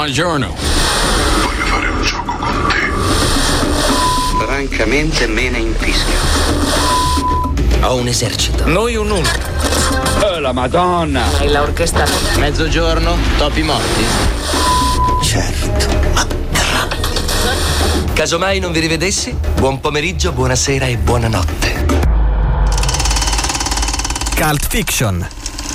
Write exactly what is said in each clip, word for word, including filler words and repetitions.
Buongiorno. Voglio fare un gioco con te. Francamente me ne infischio. Ho un esercito. Noi un uno. Oh, la Madonna. Hai la orchestra. Mezzogiorno, topi morti. Certo, ma grande. Casomai non vi rivedessi, buon pomeriggio, buonasera e buonanotte. Cult Fiction,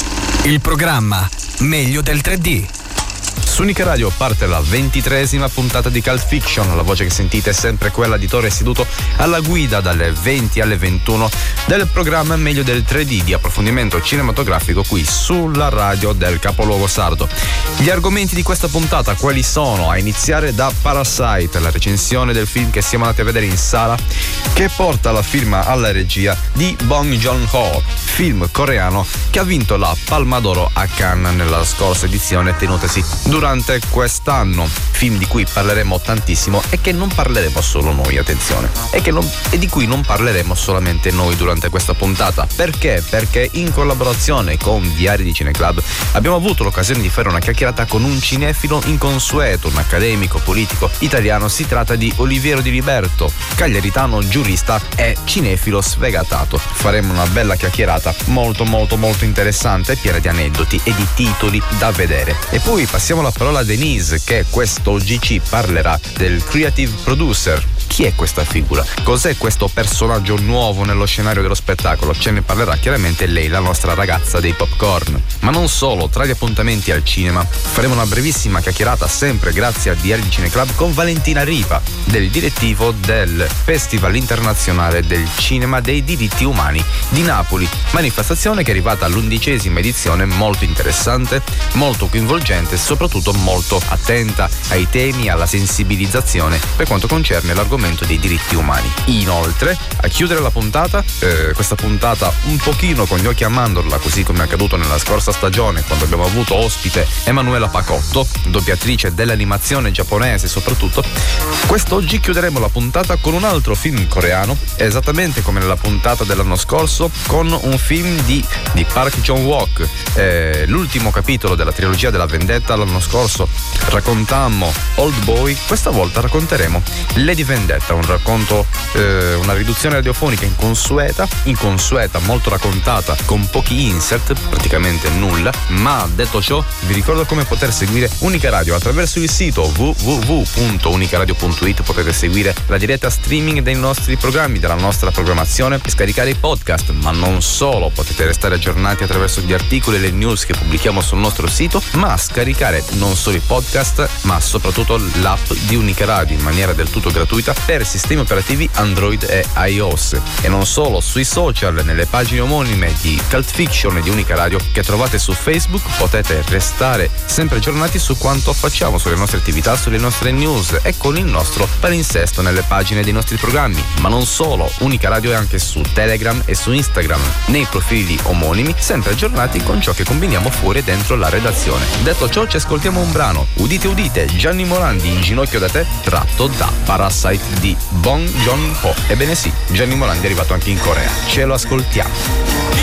il programma meglio del tre D. Su Unica Radio parte la ventitreesima puntata di Cult Fiction. La voce che sentite è sempre quella di Torre seduto alla guida dalle venti alle ventuno del programma Meglio del tre D di approfondimento cinematografico qui sulla radio del capoluogo sardo. Gli argomenti di questa puntata quali sono? A iniziare da Parasite, la recensione del film che siamo andati a vedere in sala, che porta la firma alla regia di Bong Joon-ho, film coreano che ha vinto la Palma d'Oro a Cannes nella scorsa edizione tenutasi durante quest'anno. Film di cui parleremo tantissimo e che non parleremo solo noi, attenzione, e, che non, e di cui non parleremo solamente noi durante questa puntata. Perché? Perché in collaborazione con Diari di Cineclub abbiamo avuto l'occasione di fare una chiacchierata con un cinefilo inconsueto, un accademico politico italiano. Si tratta di Oliviero Di Liberto, cagliaritano, giurista e cinefilo sfegatato. Faremo una bella chiacchierata molto molto molto interessante, piena di aneddoti e di titoli da vedere. E poi passiamo la parola a Denise, che quest'oggi ci parlerà del creative producer. Chi è questa figura? Cos'è questo personaggio nuovo nello scenario dello spettacolo? Ce ne parlerà chiaramente lei, la nostra ragazza dei popcorn. Ma non solo, tra gli appuntamenti al cinema faremo una brevissima chiacchierata, sempre grazie a Diari di Cineclub, con Valentina Riva, del direttivo del Festival Internazionale del Cinema dei Diritti Umani di Napoli. Manifestazione che è arrivata all'undicesima edizione, molto interessante, molto coinvolgente e soprattutto molto attenta ai temi, alla sensibilizzazione per quanto concerne l'argomento dei diritti umani. Inoltre, a chiudere la puntata, eh, questa puntata un pochino con gli occhi a mandorla, così come è accaduto nella scorsa stagione quando abbiamo avuto ospite Emanuela Pacotto, doppiatrice dell'animazione giapponese soprattutto, quest'oggi chiuderemo la puntata con un altro film coreano, esattamente come nella puntata dell'anno scorso, con un film di, di Park Chan-wook, eh, l'ultimo capitolo della trilogia della vendetta. L'anno scorso raccontammo Old Boy, questa volta racconteremo Lady Vendetta, un racconto, eh, una riduzione radiofonica inconsueta, inconsueta, molto raccontata, con pochi insert, praticamente nulla. Ma detto ciò, vi ricordo come poter seguire Unica Radio attraverso il sito w w w punto unicaradio punto it. Potete seguire la diretta streaming dei nostri programmi, della nostra programmazione, e scaricare i podcast. Ma non solo, potete restare aggiornati attraverso gli articoli e le news che pubblichiamo sul nostro sito, ma scaricare non solo i podcast, ma soprattutto l'app di Unica Radio in maniera del tutto gratuita per sistemi operativi Android e iOS. E non solo, sui social, nelle pagine omonime di Cult Fiction e di Unica Radio che trovate su Facebook, potete restare sempre aggiornati su quanto facciamo, sulle nostre attività, sulle nostre news e con il nostro palinsesto nelle pagine dei nostri programmi. Ma non solo, Unica Radio è anche su Telegram e su Instagram, nei profili omonimi, sempre aggiornati con ciò che combiniamo fuori e dentro la redazione. Detto ciò, ci ascoltiamo un brano. Udite udite, Gianni Morandi, In ginocchio da te, tratto da Parasite di Bong Joon-ho. Ebbene sì, Gianni Morandi è arrivato anche in Corea. Ce lo ascoltiamo.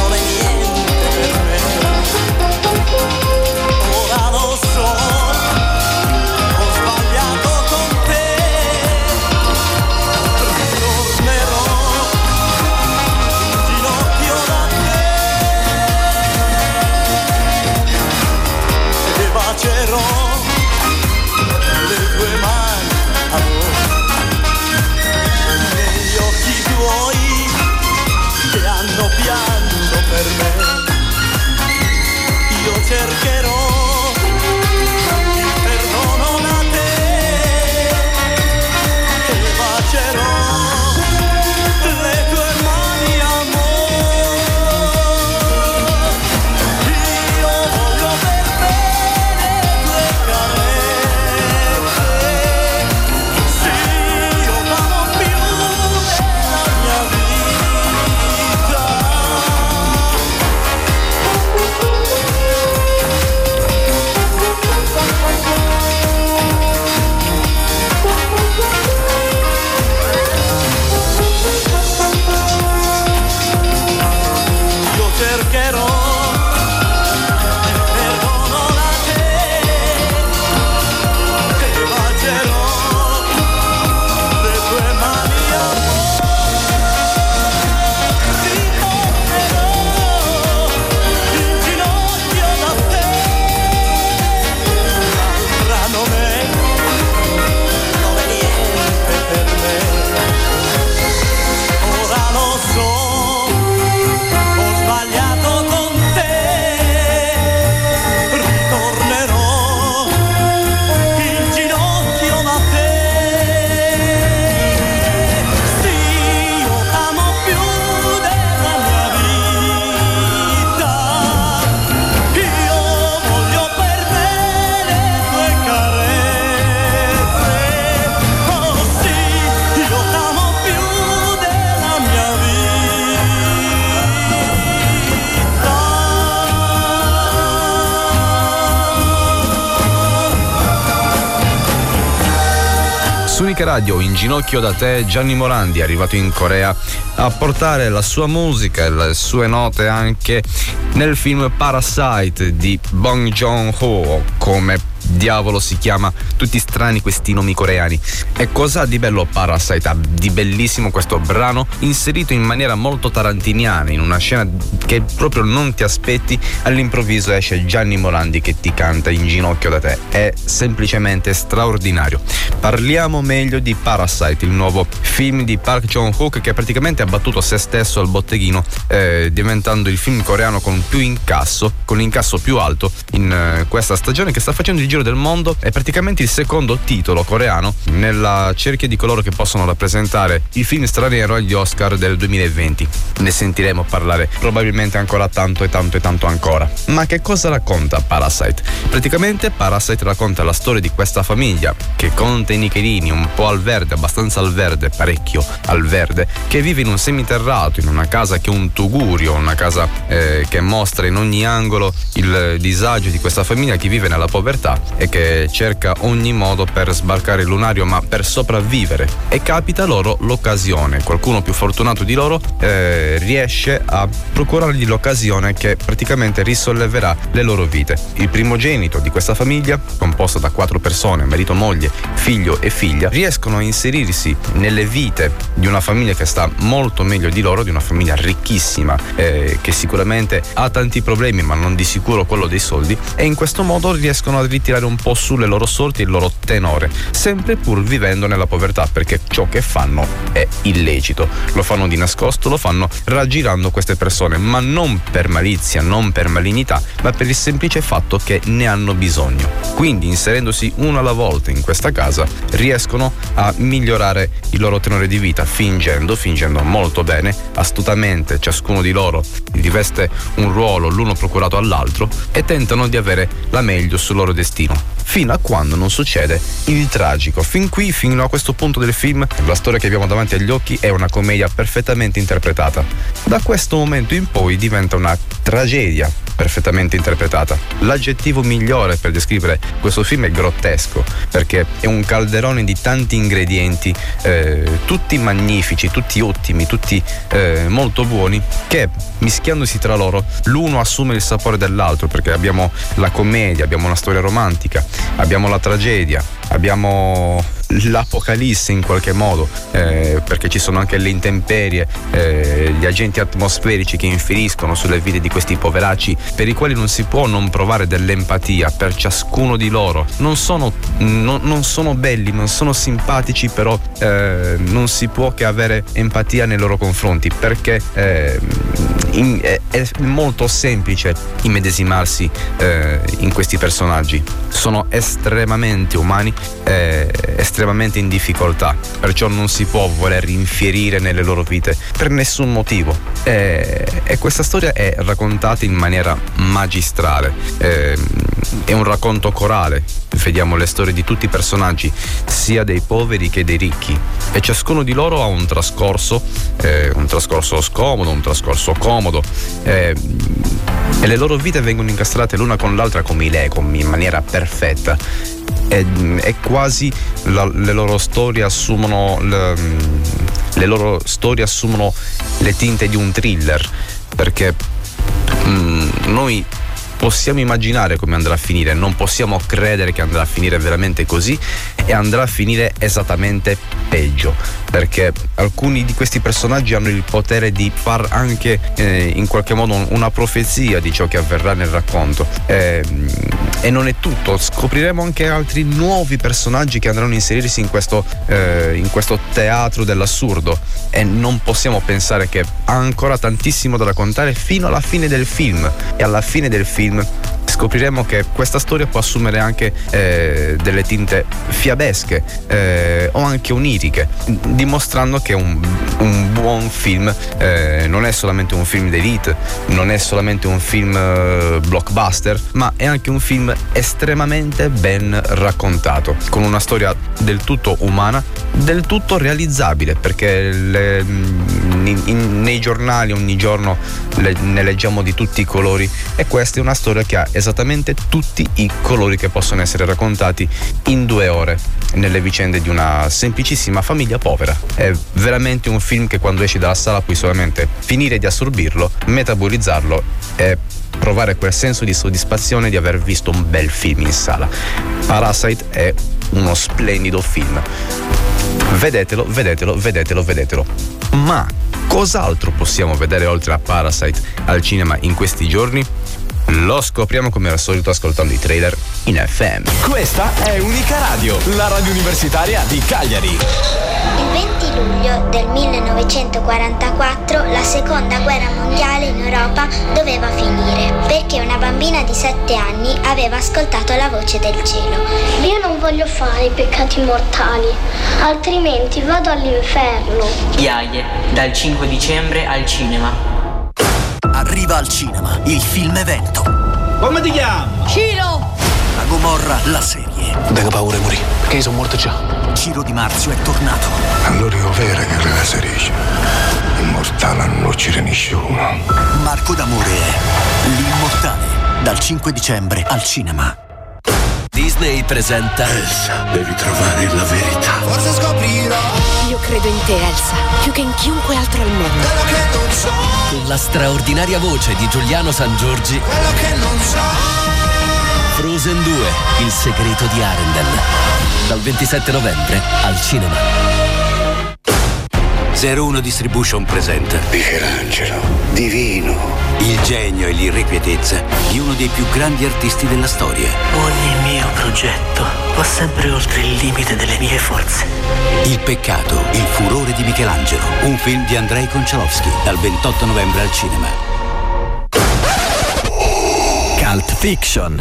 Ora lo so Chimica Radio, In ginocchio da te, Gianni Morandi è arrivato in Corea a portare la sua musica e le sue note anche nel film Parasite di Bong Joon-ho, come diavolo si chiama, tutti strani questi nomi coreani. E cosa ha di bello Parasite? Ha di bellissimo questo brano inserito in maniera molto tarantiniana, in una scena che proprio non ti aspetti, all'improvviso esce Gianni Morandi che ti canta In ginocchio da te. È semplicemente straordinario. Parliamo meglio di Parasite, il nuovo film di Park Chan-wook, che praticamente ha battuto se stesso al botteghino, eh, diventando il film coreano con più incasso, con l'incasso più alto in eh, questa stagione, che sta facendo il giro del mondo. È praticamente il secondo titolo coreano nella cerchia di coloro che possono rappresentare il film straniero agli Oscar del duemilaventi. Ne sentiremo parlare probabilmente ancora tanto e tanto e tanto ancora. Ma che cosa racconta Parasite? Praticamente Parasite racconta la storia di questa famiglia che conta i nichelini, un po' al verde, abbastanza al verde, parecchio al verde, che vive in un seminterrato, in una casa che è un tugurio, una casa eh, che mostra in ogni angolo il disagio di questa famiglia che vive nella povertà e che cerca ogni modo per sbarcare il lunario, ma per sopravvivere. E capita loro l'occasione, qualcuno più fortunato di loro eh, riesce a procurargli l'occasione che praticamente risolleverà le loro vite. Il primogenito di questa famiglia, composta da quattro persone, marito, moglie, figlio e figlia, riescono a inserirsi nelle vite di una famiglia che sta molto meglio di loro, di una famiglia ricchissima eh, che sicuramente ha tanti problemi ma non di sicuro quello dei soldi, e in questo modo riescono a ritirare un po' sulle loro sorti il loro tenore, sempre pur vivendo nella povertà, perché ciò che fanno è illecito, lo fanno di nascosto, lo fanno raggirando queste persone, ma non per malizia, non per malignità, ma per il semplice fatto che ne hanno bisogno. Quindi, inserendosi uno alla volta in questa casa, riescono a migliorare il loro tenore di vita, fingendo, fingendo molto bene, astutamente. Ciascuno di loro riveste un ruolo, l'uno procurato all'altro, e tentano di avere la meglio sul loro destino, fino a quando non succede il tragico. Fin qui, fino a questo punto del film, la storia che abbiamo davanti agli occhi è una commedia perfettamente interpretata. Da questo momento in poi diventa una tragedia perfettamente interpretata. L'aggettivo migliore per descrivere questo film è grottesco, perché è un calderone di tanti ingredienti, eh, tutti magnifici, tutti ottimi, tutti eh, molto buoni, che mischiandosi tra loro l'uno assume il sapore dell'altro, perché abbiamo la commedia, abbiamo una storia romantica, abbiamo la tragedia, abbiamo l'apocalisse in qualche modo, eh, perché ci sono anche le intemperie, eh, gli agenti atmosferici che infieriscono sulle vite di questi poveracci, per i quali non si può non provare dell'empatia per ciascuno di loro. Non sono, no, non sono belli, non sono simpatici, però eh, non si può che avere empatia nei loro confronti, perché eh, in, è, è molto semplice immedesimarsi eh, in questi personaggi. Sono estremamente umani, eh, estremamente in difficoltà, perciò non si può voler infierire nelle loro vite per nessun motivo. E, e questa storia è raccontata in maniera magistrale, e, è un racconto corale. Vediamo le storie di tutti i personaggi, sia dei poveri che dei ricchi, e ciascuno di loro ha un trascorso, eh, un trascorso scomodo, un trascorso comodo, eh, e le loro vite vengono incastrate l'una con l'altra come i Lego, in maniera perfetta. E, e quasi la, le loro storie assumono le, le loro storie assumono le tinte di un thriller, perché mh, noi possiamo immaginare come andrà a finire, non possiamo credere che andrà a finire veramente così, e andrà a finire esattamente peggio, perché alcuni di questi personaggi hanno il potere di far anche eh, in qualche modo una profezia di ciò che avverrà nel racconto, eh, e non è tutto, scopriremo anche altri nuovi personaggi che andranno a inserirsi in questo, eh, in questo teatro dell'assurdo, e non possiamo pensare che ha ancora tantissimo da raccontare fino alla fine del film. E alla fine del film scopriremo che questa storia può assumere anche eh, delle tinte fiabesche eh, o anche oniriche, dimostrando che un, un buon film eh, non è solamente un film d'élite, non è solamente un film eh, blockbuster, ma è anche un film estremamente ben raccontato, con una storia del tutto umana, del tutto realizzabile, perché le, in, in, nei giornali ogni giorno le, ne leggiamo di tutti i colori, e questa è una storia che ha esattamente tutti i colori che possono essere raccontati in due ore nelle vicende di una semplicissima famiglia povera. È veramente un film che quando esci dalla sala puoi solamente finire di assorbirlo, metabolizzarlo e provare quel senso di soddisfazione di aver visto un bel film in sala. Parasite è uno splendido film. Vedetelo, vedetelo, vedetelo, vedetelo. Ma cos'altro possiamo vedere oltre a Parasite al cinema in questi giorni? Lo scopriamo come al solito ascoltando i trailer in F M. Questa è Unica Radio, la radio universitaria di Cagliari. Il venti luglio del millenovecentoquarantaquattro la seconda guerra mondiale in Europa doveva finire perché una bambina di sette anni aveva ascoltato la voce del cielo. Io non voglio fare i peccati mortali, altrimenti vado all'inferno. Iaie, dal cinque dicembre al cinema. Arriva al cinema il film evento. Come ti chiami? Ciro! La Gomorra, la serie. Tengo paura di morire, perché io sono morto già. Ciro Di Marzio è tornato. Allora io vero che la si dice. Immortale non uccide nessuno. Marco D'Amore è l'immortale. Dal cinque dicembre al cinema. Disney presenta Elsa, devi trovare la verità. Forse scoprirò. Io credo in te, Elsa, più che in chiunque altro al mondo. Quello che non so. Con la straordinaria voce di Giuliano Sangiorgi. Quello che non so. Frozen due, il segreto di Arendelle. Dal ventisette novembre al cinema. zero uno Distribution presenta Michelangelo, divino. Il genio e l'irrequietezza di uno dei più grandi artisti della storia. Ogni mio progetto va sempre oltre il limite delle mie forze. Il peccato, il furore di Michelangelo. Un film di Andrei Konchalovsky dal ventotto novembre al cinema. Cult Fiction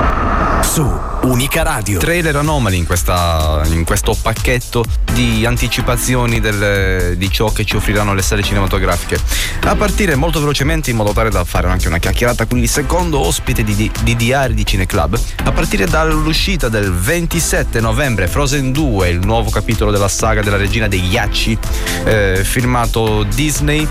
su Unica Radio. Trailer anomali in, questa, in questo pacchetto di anticipazioni del, di ciò che ci offriranno le sale cinematografiche. A partire molto velocemente, in modo tale da fare anche una chiacchierata con il secondo ospite di, di, di Diari di Cineclub, a partire dall'uscita del ventisette novembre Frozen due, il nuovo capitolo della saga della regina dei ghiacci, eh, firmato Disney,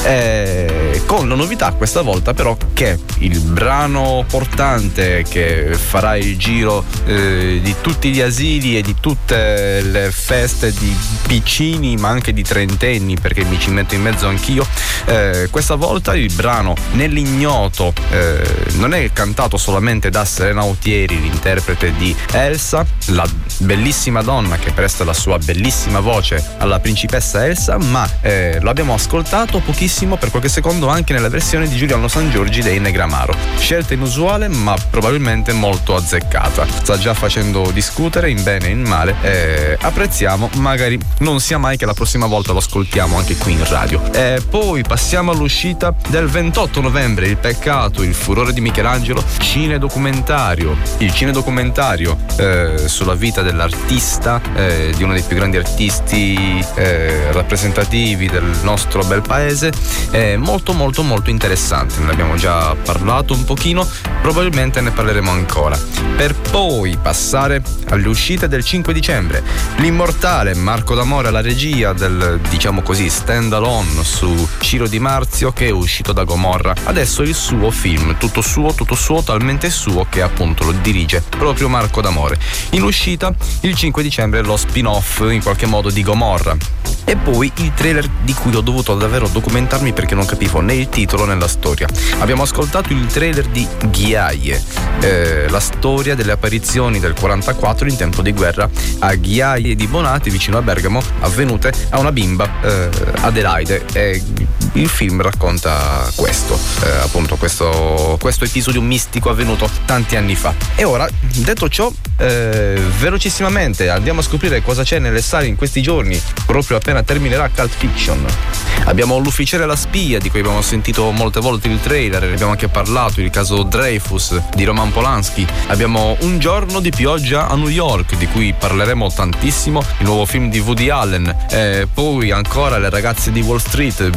eh, con la novità questa volta però che il brano portante che farà il giro eh, di tutti gli asili e di tutte le feste di piccini ma anche di trentenni, perché mi ci metto in mezzo anch'io, eh, questa volta il brano Nell'ignoto eh, non è cantato solamente da Serena Autieri, l'interprete di Elsa, la bellissima donna che presta la sua bellissima voce alla principessa Elsa, ma eh, lo abbiamo ascoltato pochissimo, per qualche secondo, anche nella versione di Giuliano Sangiorgi dei Negramaro. Scelta inusuale ma probabilmente molto azzeccata, sta già facendo discutere in bene e in male, eh, apprezziamo, magari non sia mai che la prossima volta lo ascoltiamo anche qui in radio. E poi passiamo all'uscita del ventotto novembre, Il peccato, il furore di Michelangelo, cinedocumentario, il cinedocumentario eh, sulla vita dell'artista, eh, di uno dei più grandi artisti eh, rappresentativi del nostro bel paese, è molto molto molto interessante. Ne abbiamo già parlato un pochino, probabilmente ne parleremo ancora, per poi passare alle uscite del cinque dicembre. L'immortale Marco D'Amore alla regia del, diciamo così, stand alone su Ciro Di Marzio, che è uscito da Gomorra. Adesso il suo film, tutto suo, tutto suo, talmente suo che appunto lo dirige proprio Marco D'Amore. In uscita il cinque dicembre lo spin-off in qualche modo di Gomorra. E poi il trailer di cui ho dovuto davvero documentarmi perché non capivo né il titolo né la storia. Abbiamo ascoltato il trailer di Ghiaie, eh, la storia delle apparizioni del quarantaquattro in tempo di guerra a Ghiaie di Bonati, vicino a Bergamo, avvenute a una bimba, eh, Adelaide, e il film racconta questo, eh, appunto questo, questo episodio mistico avvenuto tanti anni fa. E ora, detto ciò, eh, velocissimamente andiamo a scoprire cosa c'è nelle sale in questi giorni, proprio appena terminerà Cult Fiction. Abbiamo L'ufficiale e la spia, di cui abbiamo sentito molte volte il trailer, ne abbiamo anche parlato, il caso Dreyfus di Roman Polanski. Abbiamo Un giorno di pioggia a New York, di cui parleremo tantissimo, il nuovo film di Woody Allen. E poi ancora Le ragazze di Wall Street, Business is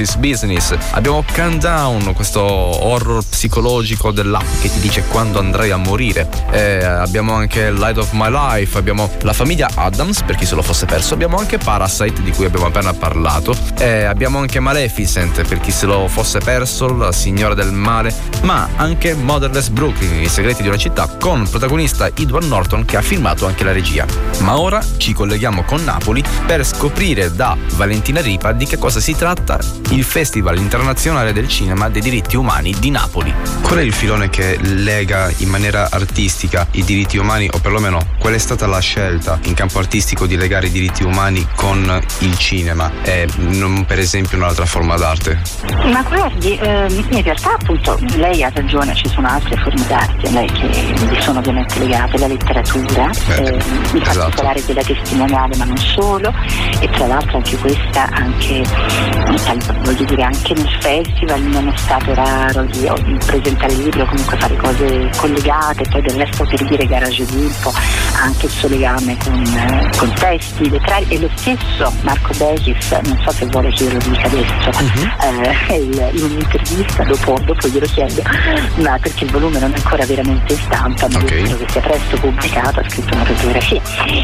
This Business. Abbiamo Countdown, questo horror psicologico dell'app che ti dice quando andrai a morire. Eh, abbiamo anche Light of My Life, abbiamo la famiglia Addams, per chi se lo fosse perso, abbiamo anche Parasite, di cui abbiamo appena parlato, eh, abbiamo anche Maleficent, per chi se lo fosse perso, la signora del male, ma anche Motherless Brooklyn, i segreti di una città, con protagonista Edward Norton, che ha filmato anche la regia. Ma ora ci colleghiamo con Napoli per scoprire da Valentina Ripa di che cosa si tratta il Festival Internazionale del Cinema dei Diritti Umani di Napoli. Qual è il filone che lega in maniera artistica i diritti umani, o perlomeno qual è stata la scelta in campo artistico di legare i diritti umani con il cinema e non per esempio un'altra forma d'arte? Ma guardi, ehm, in realtà appunto lei ha ragione, ci sono altre forme d'arte a lei che vi sono ovviamente legate, la letteratura, eh, eh, in esatto. particolare della testimoniale, ma non solo, e tra l'altro anche questa, anche voglio dire, anche nel festival non è stato raro di, di presentare il libro, comunque fare cose collegate, poi del resto per dire Garage Gimpo anche il suo legame con, eh, con testi, lettrari, e lo stesso Marco Begis, non so se vuole che io lo dica adesso, uh-huh. eh, il, in un'intervista, dopo, dopo glielo chiedo, ma perché il volume non è ancora veramente in stampa, ma okay. spero che sia presto pubblicato, ha scritto una fotografia,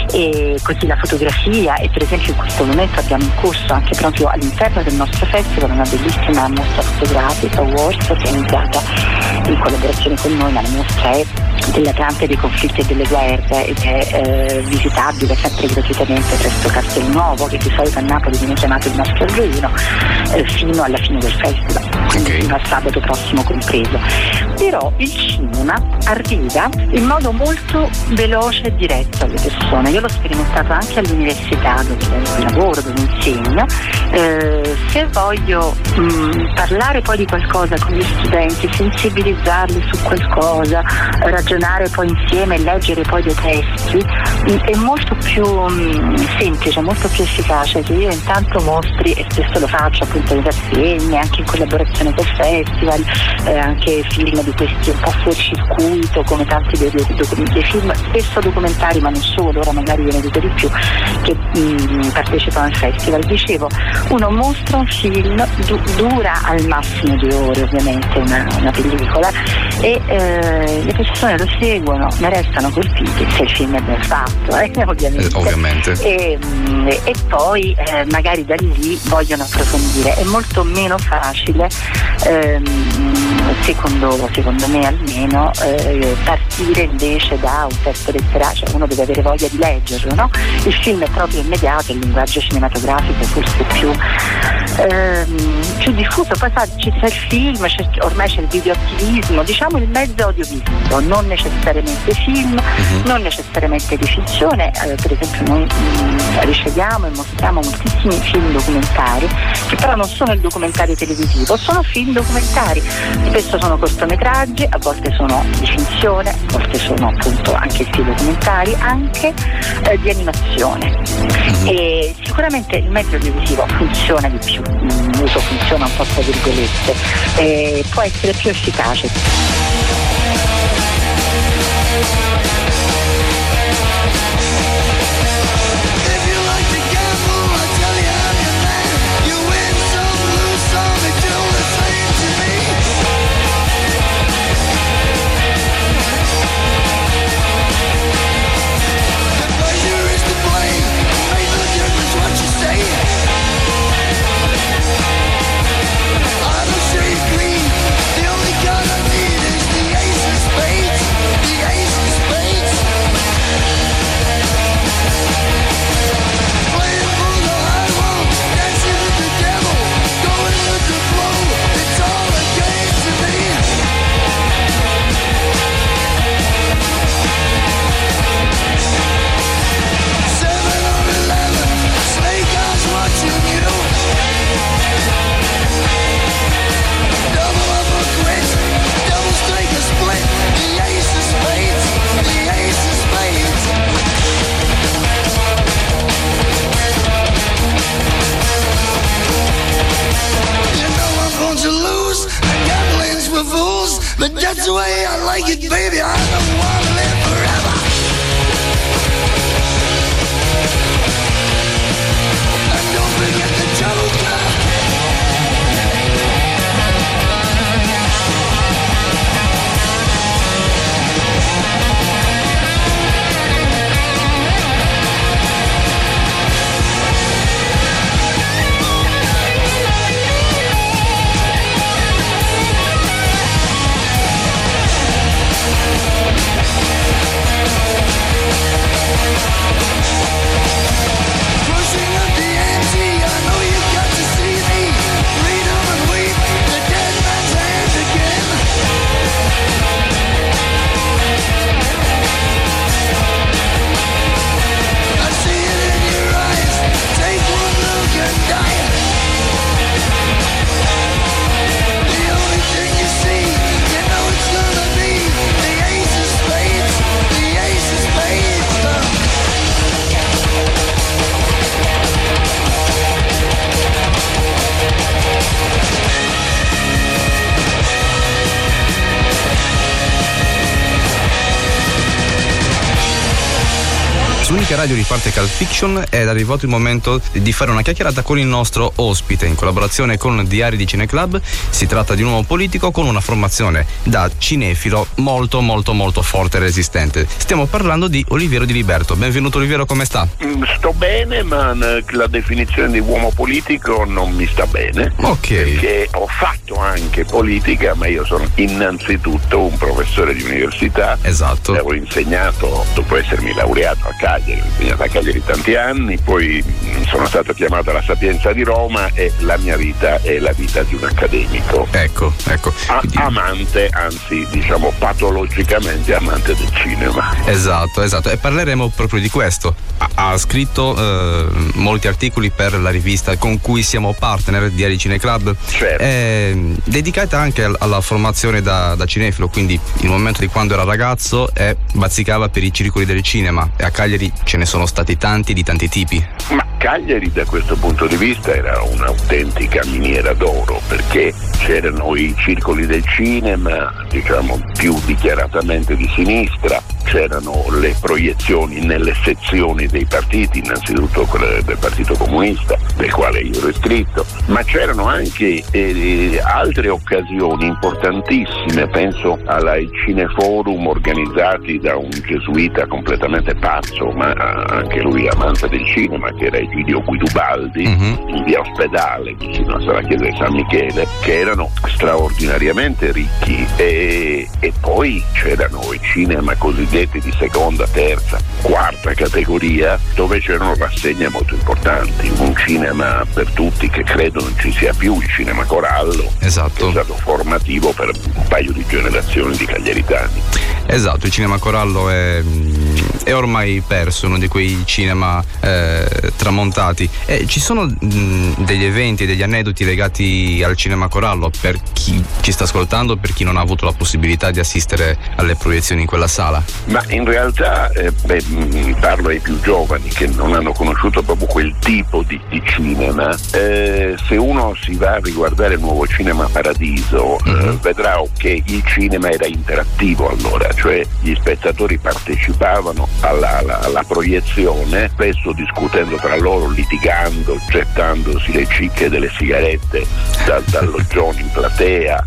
e così la fotografia, e per esempio in questo momento abbiamo in corso anche proprio all'interno del nostro festival una bellissima mostra fotografica Wars organizzata in collaborazione con noi, ma la mostra è dell'Atlante, dei conflitti e delle guerre, ed è eh, visitabile sempre gratuitamente presso Castelnuovo, che di solito a Napoli viene chiamato il nostro Arduino, eh, fino alla fine del festival, okay. fino al sabato prossimo compreso. Però il cinema arriva in modo molto veloce e diretto alle persone. Io l'ho sperimentato anche all'università dove lavoro, dove insegno. Eh, se voglio mh, parlare poi di qualcosa con gli studenti, sensibilizzarli su qualcosa, ragionare poi insieme, leggere poi dei testi, mh, è molto più mh, semplice, molto più efficace che io intanto mostri, e spesso lo faccio appunto in rassegne, anche in collaborazione col festival, eh, anche film di questi un po' fuori circuito, come tanti dei, dei, dei, dei film, spesso documentari ma non solo, ora magari ve ne dico di più, che mh, partecipano al festival. Dicevo, uno mostra un film, du- dura al massimo due ore ovviamente una, una pellicola, e eh, le persone lo seguono, ne restano colpiti se il film è ben fatto, eh, ovviamente, eh, ovviamente. E, mh, e poi eh, magari da lì vogliono approfondire. È molto meno facile ehm, secondo, secondo me almeno eh, partire invece da un testo letterario, cioè uno deve avere voglia di leggerlo, no? Il film è proprio immediato, il linguaggio cinematografico è forse più ehm, più diffuso, poi sa, c'è il film, c'è, ormai c'è il videoattivismo, diciamo il mezzo audiovisivo, non necessariamente film, uh-huh. non necessariamente di fizione, eh, per esempio noi mh, riceviamo e mostriamo moltissimi film documentari che però non sono il documentario televisivo, sono film documentari, spesso sono cortometraggi, a volte sono di finzione, a volte sono appunto anche sì documentari, anche eh, di animazione. Mm-hmm. E sicuramente il mezzo audiovisivo funziona di più, l'uso funziona un po' tra virgolette, e può essere più efficace. But that's the way I like it, baby. I don't wanna live forever. And don't forget the Joker. Unica Radio riparte Cult Fiction ed è arrivato il momento di fare una chiacchierata con il nostro ospite in collaborazione con Diari di Cineclub. Si tratta di un uomo politico con una formazione da cinefilo molto molto molto forte e resistente. Stiamo parlando di Oliviero Di Liberto. Benvenuto Oliviero, come sta? Sto bene, ma la definizione di uomo politico non mi sta bene. Ok. Perché ho fatto anche politica, ma io sono innanzitutto un professore di università. Esatto. Ho insegnato, dopo essermi laureato a Cagliari, ho insegnato a Cagliari tanti anni, poi sono stato chiamato alla Sapienza di Roma e la mia vita è la vita di un accademico. Ecco, ecco. A- amante, anzi diciamo patologicamente amante del cinema. Esatto, esatto. E parleremo proprio di questo. Ha, ha scritto eh, molti articoli per la rivista con cui siamo partner, Diari Cineclub. Certo. Eh, dedicata anche alla formazione da, da cinefilo, quindi il momento di quando era ragazzo e bazzicava per i circoli del cinema, e a Cagliari ce ne sono stati tanti di tanti tipi. Ma Cagliari da questo punto di vista era un'autentica miniera d'oro, perché c'erano i circoli del cinema, diciamo più dichiaratamente di sinistra, c'erano le proiezioni nelle sezioni dei partiti, innanzitutto quella del Partito Comunista, del quale io ero iscritto, ma c'erano anche eh, altre occasioni importantissime, penso ai cineforum organizzati da un gesuita completamente pazzo, ma anche lui amante del cinema, che era Egidio Guidubaldi, mm-hmm. in via Ospedale, vicino alla chiesa di San Michele, che erano straordinariamente ricchi, e, e poi c'erano i cinema cosiddetti di seconda, terza, quarta categoria, dove c'erano rassegne molto importanti, un cinema per tutti che credo non ci sia più, il cinema Corallo, esatto. che è stato formativo per un paio di generazioni di cagliaritani. Esatto, il cinema Corallo è, è ormai perso, uno di quei cinema eh, tramontati. E ci sono mh, degli eventi, degli aneddoti legati al cinema Corallo per chi ci sta ascoltando, per chi non ha avuto la possibilità di assistere alle proiezioni in quella sala? Ma in realtà eh, beh, parlo ai più giovani che non hanno conosciuto proprio quel tipo di, di cinema. Eh, se uno si va a riguardare il nuovo Cinema Paradiso, mm-hmm. eh, vedrà che il cinema era interattivo allora, cioè gli spettatori partecipavano alla, alla, alla proiezione, spesso discutendo tra loro, litigando, gettandosi le cicche delle sigarette da, dall'oggione in platea,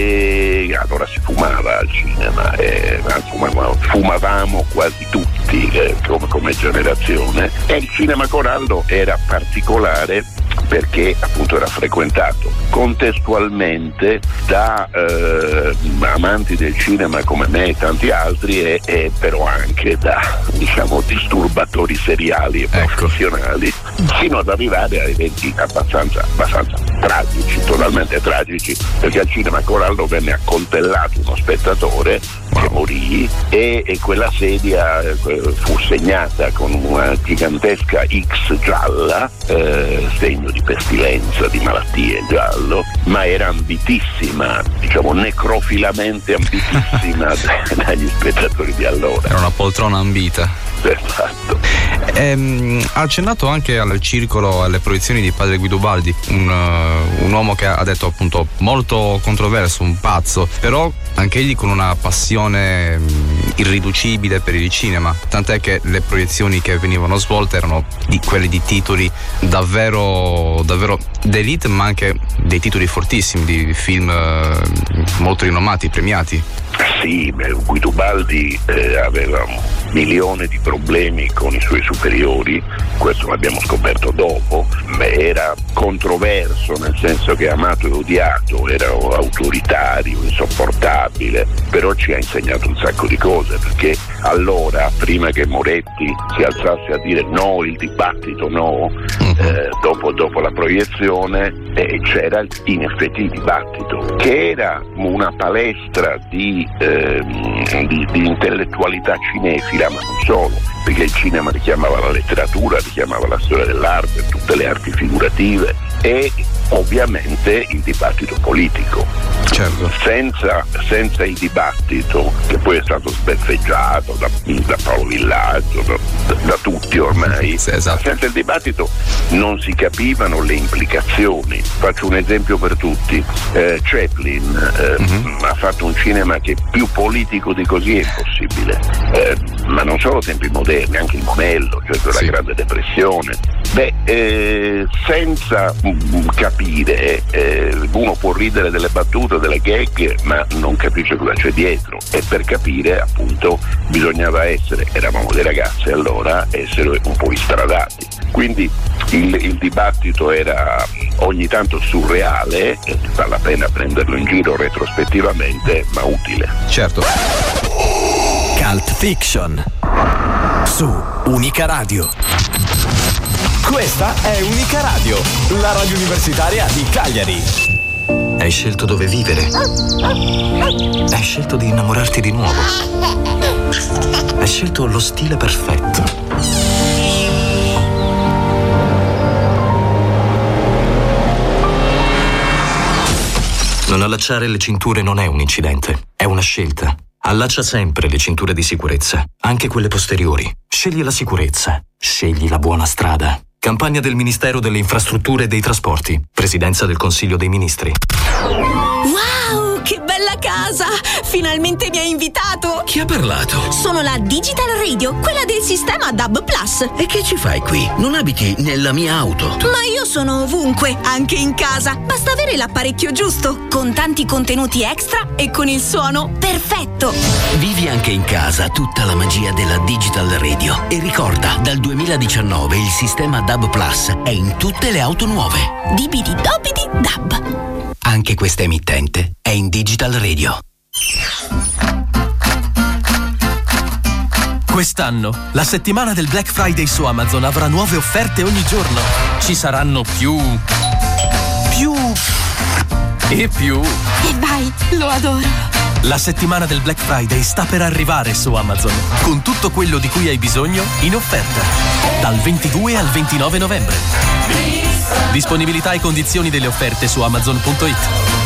e allora si fumava al cinema, e, fumavamo, fumavamo quasi tutti eh, come, come generazione, e il cinema Corallo era particolare perché appunto era frequentato contestualmente da eh, amanti del cinema come me e tanti altri, e, e però anche da diciamo disturbatori seriali e professionali, ecco. Fino ad arrivare a eventi abbastanza, abbastanza tragici, totalmente tragici, perché al cinema Corallo venne accoltellato uno spettatore che morì, e, e quella sedia eh, fu segnata con una gigantesca X gialla, eh, segno di pestilenza, di malattie giallo, ma era ambitissima, diciamo necrofilamente ambitissima dagli spettatori di allora. Era una poltrona ambita. Esatto. Ehm, ha accennato anche al circolo, alle proiezioni di padre Guidubaldi, un, uh, un uomo che ha detto appunto molto controverso, un pazzo, però anche egli con una passione mh, irriducibile per il cinema, tant'è che le proiezioni che venivano svolte erano di quelle di titoli davvero davvero d'elite, ma anche dei titoli fortissimi di film uh, molto rinomati, premiati. Sì, beh, Guidubaldi eh, aveva un milione di problemi con i suoi superiori, questo l'abbiamo scoperto dopo, beh, era controverso nel senso che amato e odiato, era autoritario, insopportabile, però ci ha insegnato un sacco di cose, perché allora, prima che Moretti si alzasse a dire no, il dibattito no, eh, dopo, dopo la proiezione eh, c'era in effetti il dibattito, che era una palestra di eh, di, di intellettualità cinefila, ma non solo, perché il cinema richiamava la letteratura, richiamava la storia dell'arte, tutte le arti figurative, e ovviamente il dibattito politico. Certo. Senza, senza il dibattito, che poi è stato sbeffeggiato da, da Paolo Villaggio, da, da, da tutti ormai, sì, esatto. Senza il dibattito non si capivano le implicazioni. Faccio un esempio per tutti. Eh, Chaplin eh, mm-hmm. ha fatto un cinema che più politico di così è impossibile, eh, ma non solo tempi moderni, anche il modello, cioè per sì. la Grande Depressione. Beh, eh, senza mm, capire, eh, uno può ridere delle battute, delle gag, ma non capisce cosa c'è dietro, e per capire appunto bisognava essere, eravamo dei ragazzi allora, essere un po' istradati. Quindi il, il dibattito era ogni tanto surreale, e vale la pena prenderlo in giro retrospettivamente, ma utile. Certo. Cult Fiction su Unica Radio. Questa è Unica Radio, la radio universitaria di Cagliari. Hai scelto dove vivere. Hai scelto di innamorarti di nuovo. Hai scelto lo stile perfetto. Non allacciare le cinture non è un incidente, è una scelta. Allaccia sempre le cinture di sicurezza, anche quelle posteriori. Scegli la sicurezza, scegli la buona strada. Campagna del Ministero delle Infrastrutture e dei Trasporti. Presidenza del Consiglio dei Ministri. Wow, che bella casa! Finalmente mi hai invitato! Chi ha parlato? Sono la Digital Radio, quella del sistema D A B Plus. E che ci fai qui? Non abiti nella mia auto. Ma io sono ovunque, anche in casa. Basta avere l'apparecchio giusto, con tanti contenuti extra e con il suono perfetto. Vivi anche in casa tutta la magia della Digital Radio. E ricorda, dal duemiladiciannove il sistema D A B Plus è in tutte le auto nuove. Dibidi dobidi D A B. Anche questa emittente è in Digital Radio. Quest'anno, la settimana del Black Friday su Amazon avrà nuove offerte ogni giorno. Ci saranno più... più... e più... E vai, lo adoro! La settimana del Black Friday sta per arrivare su Amazon, con tutto quello di cui hai bisogno in offerta. Dal ventidue al ventinove novembre. Disponibilità e condizioni delle offerte su amazon punto it.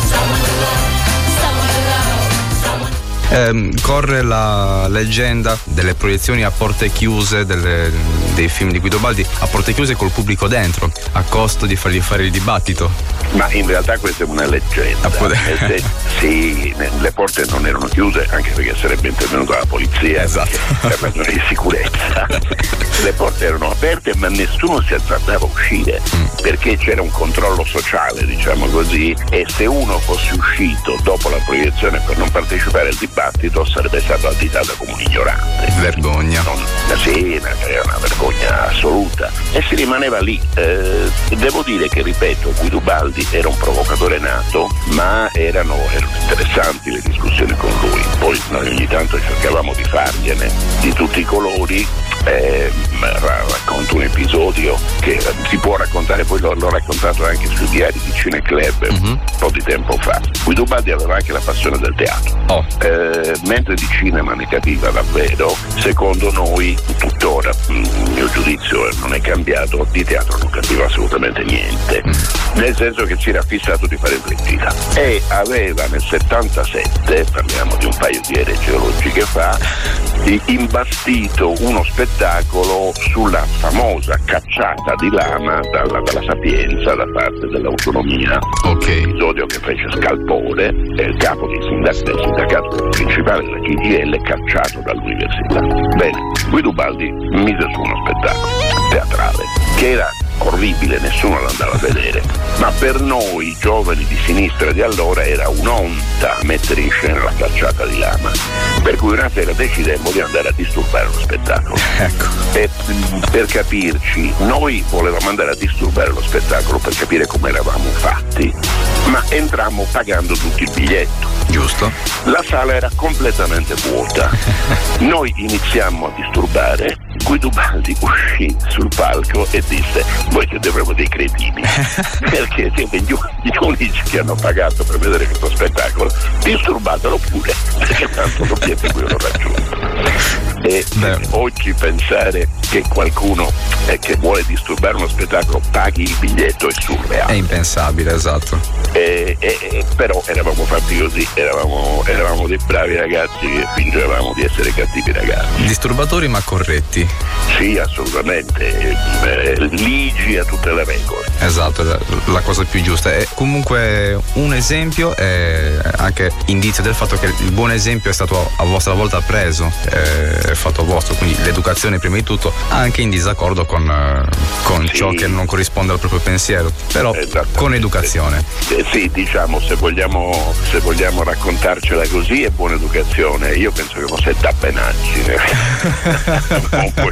Eh, corre la leggenda delle proiezioni a porte chiuse delle, dei film di Guido Baldi, a porte chiuse col pubblico dentro, a costo di fargli fare il dibattito. Ma in realtà questa è una leggenda. Poter... Sì, le porte non erano chiuse, anche perché sarebbe intervenuta la polizia, esatto, per ragioni di sicurezza. Le porte erano aperte, ma nessuno si azzardava a uscire, mm. perché c'era un controllo sociale, diciamo così, e se uno fosse uscito dopo la proiezione per non partecipare al dibattito sarebbe stato additato come un ignorante. Vergogna. Non, sì, era una vergogna assoluta. E si rimaneva lì. Eh, devo dire che, ripeto, Guido Baldi era un provocatore nato, ma erano, erano interessanti le discussioni con lui. Poi noi ogni tanto cercavamo di fargliene di tutti i colori. Eh, racconto un episodio che si può raccontare, poi l'ho, l'ho raccontato anche sui diari di Cineclub mm-hmm. un po' di tempo fa. Guido Baldi aveva anche la passione del teatro. Oh. Eh, mentre di cinema ne capiva davvero, secondo noi, tuttora il mio giudizio non è cambiato, di teatro non capiva assolutamente niente, mm. nel senso che si era fissato di fare il regista e aveva nel settantasette, parliamo di un paio di ere geologiche fa, imbastito uno spettacolo sulla famosa cacciata di lama dalla, dalla Sapienza da parte dell'autonomia. Okay. Un episodio che fece scalpore, e il capo del sindacato, del sindacato principale della C G I L cacciato dall'università. Bene, Guido Baldi mise su uno spettacolo teatrale che era orribile, nessuno lo andava a vedere, ma per noi giovani di sinistra di allora era un'onta mettere in scena la cacciata di lama, per cui una sera decidemmo di andare a disturbare lo spettacolo. Ecco. E per capirci, noi volevamo andare a disturbare lo spettacolo per capire come eravamo fatti, ma entrammo pagando tutto il biglietto. Giusto. La sala era completamente vuota. Noi iniziammo a disturbare, Guido Baldi uscì sul palco e disse: voi siete proprio dei cretini, perché siete gli, gli unici che hanno pagato per vedere questo spettacolo, disturbatelo pure, perché tanto l'obiettivo l'ho raggiunto. E Beh. oggi pensare che qualcuno eh, che vuole disturbare uno spettacolo paghi il biglietto è surreale. È impensabile, esatto. E, e, però eravamo fatti così, eravamo, eravamo dei bravi ragazzi che fingevamo di essere cattivi ragazzi. Disturbatori ma corretti. Sì, assolutamente, eh, ligi a tutte le regole. Esatto, la, la cosa più giusta. E comunque un esempio è anche indizio del fatto che il buon esempio è stato a vostra volta preso, è fatto vostro, quindi l'educazione prima di tutto, anche in disaccordo con, con sì. ciò che non corrisponde al proprio pensiero, però con educazione. Eh, sì, diciamo, se vogliamo, se vogliamo raccontarcela così è buona educazione. Io penso che fosse tappenaggine. Un po'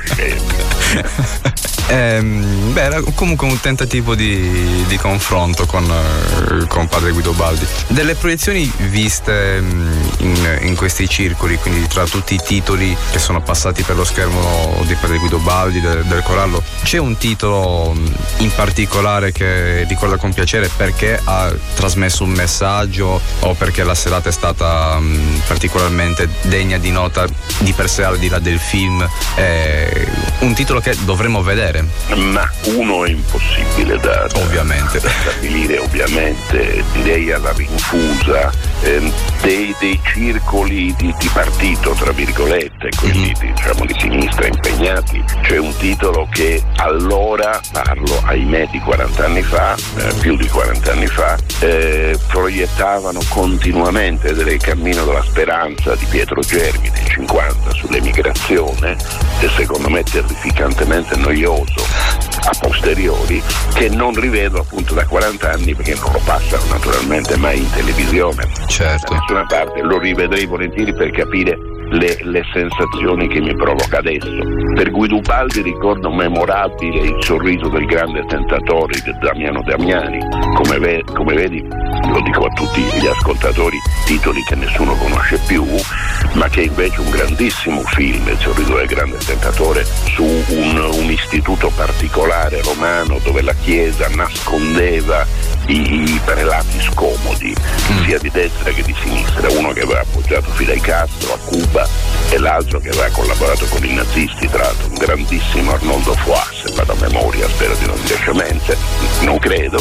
scemo. Eh, beh, era comunque un tentativo di, di confronto con, con padre Guido Baldi. Delle proiezioni viste in, in questi circoli, quindi tra tutti i titoli che sono passati per lo schermo di padre Guido Baldi, del, del Corallo, c'è un titolo in particolare che ricorda con piacere perché ha trasmesso un messaggio o perché la serata è stata um, particolarmente degna di nota di per sé, al di là del film? È un titolo che dovremmo vedere. Ma uno è impossibile da, da, ovviamente. da stabilire, ovviamente, direi alla rinfusa, eh, dei, dei circoli di, di partito, tra virgolette, quelli mm-hmm. diciamo di sinistra impegnati. C'è un titolo che allora, parlo ahimè di quaranta anni fa, eh, più di quaranta anni fa, eh, proiettavano continuamente del Cammino della Speranza di Pietro Germi del cinquanta sull'emigrazione, e secondo me terrificantemente noioso a posteriori, che non rivedo appunto da quaranta anni perché non lo passano naturalmente mai in televisione, certo, da nessuna parte. Lo rivedrei volentieri per capire le, le sensazioni che mi provoca adesso. Per Guido Baldi ricordo memorabile il sorriso del grande tentatore di Damiano Damiani. Come, ve, come vedi, lo dico a tutti gli ascoltatori, titoli che nessuno conosce più, ma che invece un grandissimo film, Il sorriso del grande tentatore, su un, un istituto particolare romano dove la Chiesa nascondeva i, i prelati scomodi, mm. sia di destra che di sinistra, uno che aveva appoggiato Fidel Castro a Cuba e l'altro che aveva collaborato con i nazisti, tra l'altro un grandissimo Arnoldo Foix, se vado a memoria, spero di non dire scemenze, non credo.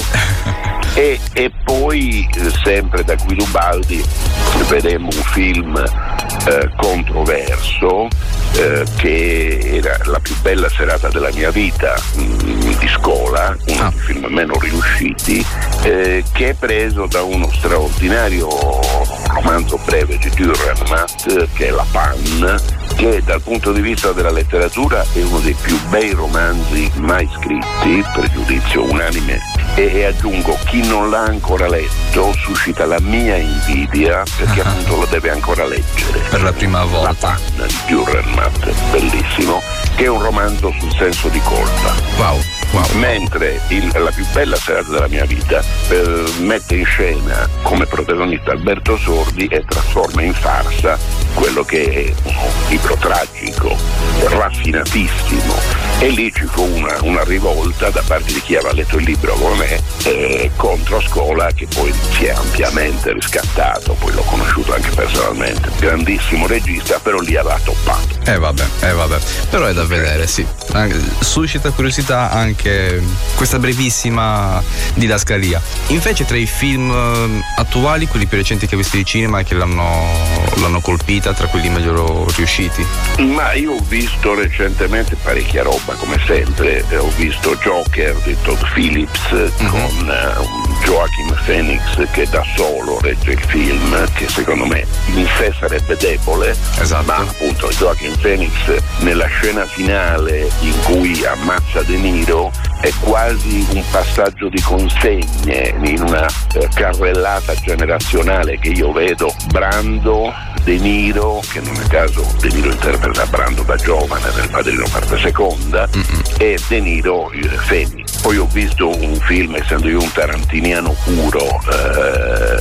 E, e poi eh, sempre da Guido Baldi vedemmo un film eh, controverso eh, che era La più bella serata della mia vita, mh, di Scola, uno ah. dei film meno riusciti, eh, che è preso da uno straordinario romanzo breve di Dürrenmatt, che è La Panne, che dal punto di vista della letteratura è uno dei più bei romanzi mai scritti, per giudizio unanime, e, e aggiungo, chi non l'ha ancora letto suscita la mia invidia perché uh-huh. appunto lo deve ancora leggere. Per la prima volta. La Panne di Dürrenmatt, bellissimo, che è un romanzo sul senso di colpa. Wow. Wow. Mentre il, La più bella serata della mia vita eh, mette in scena come protagonista Alberto Sordi e trasforma in farsa quello che è un libro tragico, raffinatissimo, e lì ci fu una, una rivolta da parte di chi aveva letto il libro come me eh, contro Scola, che poi si è ampiamente riscattato, poi l'ho conosciuto anche personalmente, grandissimo regista, però lì aveva toppato. Eh vabbè, eh vabbè, però è da vedere, sì. Suscita curiosità anche questa brevissima didascalia. Invece tra i film attuali, quelli più recenti che hai visto di cinema, che l'hanno, l'hanno colpita, tra quelli meglio riusciti? Ma io ho visto recentemente parecchia roba, come sempre. Ho visto Joker di Todd Phillips mm-hmm. con uh, Joaquin Phoenix che da solo regge il film, che secondo me in sé sarebbe debole, esatto. ma appunto Joaquin Phoenix nella scena finale in cui ammazza De Niro è quasi un passaggio di consegne in una eh, carrellata generazionale che io vedo. Brando, De Niro, che non a caso De Niro interpreta Brando da giovane nel Padrino parte seconda, mm-hmm. e De Niro eh, Feni. Poi ho visto un film, essendo io un tarantiniano puro, eh,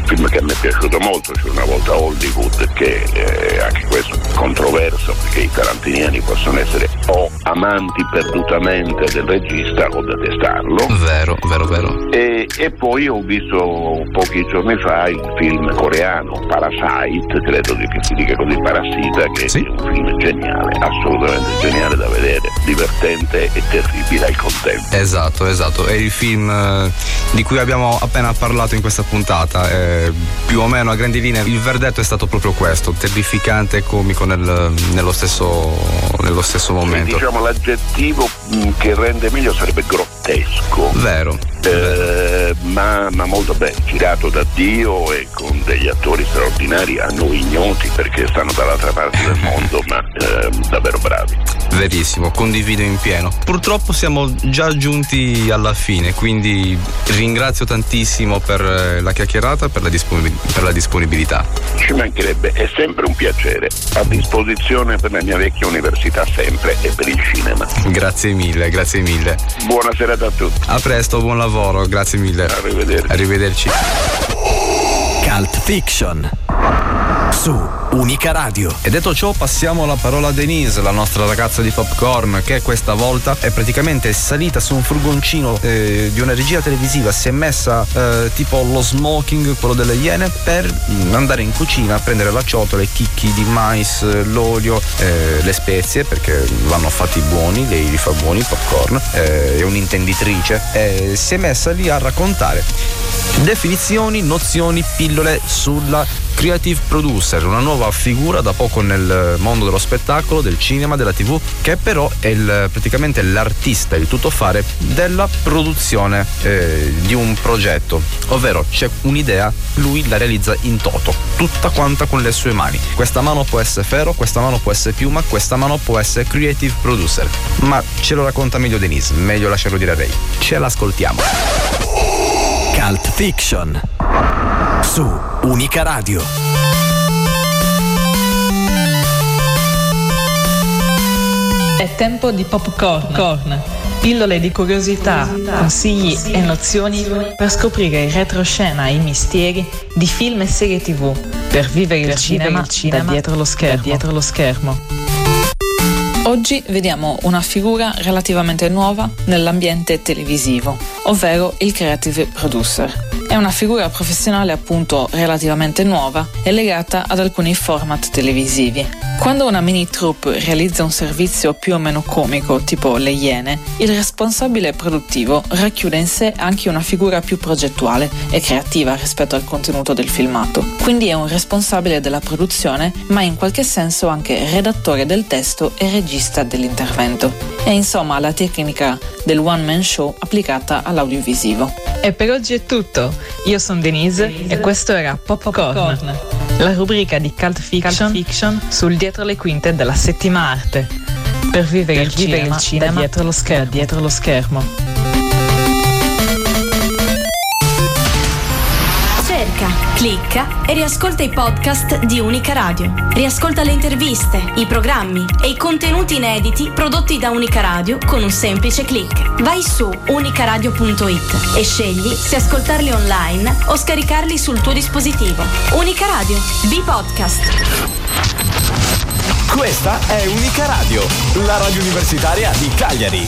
film che a me è piaciuto molto, C'è una volta Hollywood, che è anche questo controverso, perché i tarantiniani possono essere o amanti perdutamente del regista o detestarlo. Vero, vero, vero. E, e poi ho visto pochi giorni fa il film coreano Parasite, credo che si dica così, Parassita, che sì, è un film geniale, assolutamente geniale da vedere, divertente e terribile al contempo. Esatto, esatto, è il film eh, di cui abbiamo appena parlato in questa puntata, eh, più o meno a grandi linee il verdetto è stato proprio questo, terrificante e comico nel, nello stesso nello stesso momento. Sì, diciamo l'aggettivo che rende meglio sarebbe grottesco. Vero. Eh, ma, ma molto bene, girato da Dio e con degli attori straordinari, a noi ignoti perché stanno dall'altra parte del mondo, ma eh, davvero bravi. Verissimo, condivido in pieno. Purtroppo siamo già giunti alla fine, quindi ringrazio tantissimo per la chiacchierata, per la, disponibil- per la disponibilità. Ci mancherebbe, è sempre un piacere, a disposizione per la mia vecchia università sempre e per il cinema. Grazie mille, grazie mille. Buona serata a tutti. A presto, buon lavoro, grazie mille. Arrivederci. Arrivederci. Cult Fiction su Unica Radio. E detto ciò, passiamo la parola a Denise, la nostra ragazza di Popcorn, che questa volta è praticamente salita su un furgoncino eh, di una regia televisiva, si è messa eh, tipo lo smoking, quello delle Iene, per andare in cucina a prendere la ciotola, i chicchi di mais, l'olio, eh, le spezie, perché vanno fatti buoni, lei li fa buoni, popcorn, eh, è un'intenditrice, e si è messa lì a raccontare definizioni, nozioni, pillole sulla creative producer, una nuova figura da poco nel mondo dello spettacolo, del cinema, della tivù, che però è il, praticamente l'artista, il tuttofare della produzione eh, di un progetto, ovvero c'è un'idea, lui la realizza in toto, tutta quanta con le sue mani. Questa mano può essere ferro, questa mano può essere piuma, questa mano può essere creative producer, ma ce lo racconta meglio Denise, meglio lasciarlo dire a lei. Ce l'ascoltiamo. Cult Fiction su Unica Radio. È tempo di popcorn, corn. Pillole di curiosità, consigli e nozioni per scoprire in retroscena i misteri di film e serie tivù, per vivere il cinema, il cinema da dietro lo schermo. Da dietro lo schermo. Oggi vediamo una figura relativamente nuova nell'ambiente televisivo, ovvero il creative producer. È una figura professionale appunto relativamente nuova e legata ad alcuni format televisivi. Quando una mini troupe realizza un servizio più o meno comico, tipo Le Iene, il responsabile produttivo racchiude in sé anche una figura più progettuale e creativa rispetto al contenuto del filmato. Quindi è un responsabile della produzione, ma in qualche senso anche redattore del testo e regista dell'intervento. È insomma la tecnica del one man show applicata all'audiovisivo. E per oggi è tutto. Io sono Denise e questo era Popcorn, Popcorn. La rubrica di Cult Fiction, Cult Fiction sul dietro le quinte della settima arte, per vivere, per il, vivere cinema il cinema da dietro lo schermo. Da dietro lo schermo. Cerca, clicca e riascolta i podcast di Unica Radio. Riascolta le interviste, i programmi e i contenuti inediti prodotti da Unica Radio con un semplice click. Vai su unicaradio punto it e scegli se ascoltarli online o scaricarli sul tuo dispositivo. Unica Radio, B-Podcast. Questa è Unica Radio, la radio universitaria di Cagliari.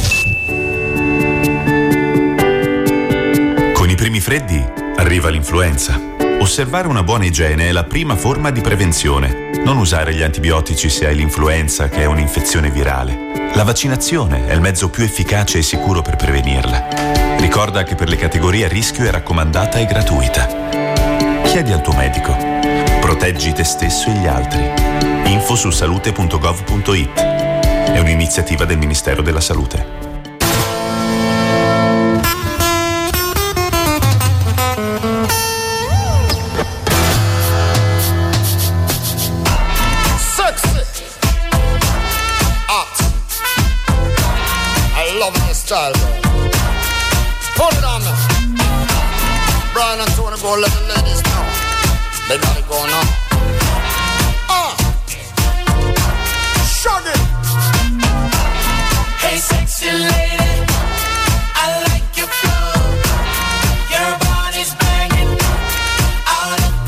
Con i primi freddi arriva l'influenza. Osservare una buona igiene è la prima forma di prevenzione. Non usare gli antibiotici se hai l'influenza, che è un'infezione virale. La vaccinazione è il mezzo più efficace e sicuro per prevenirla. Ricorda che per le categorie a rischio è raccomandata e gratuita. Chiedi al tuo medico. Proteggi te stesso e gli altri. Info su salute punto gov punto it. È un'iniziativa del Ministero della Salute. Style, hold it on now. Brian and Tony, go let the ladies know. They got it going on. Uh, shut it. Hey, sexy lady, I like your flow. Your body's banging out of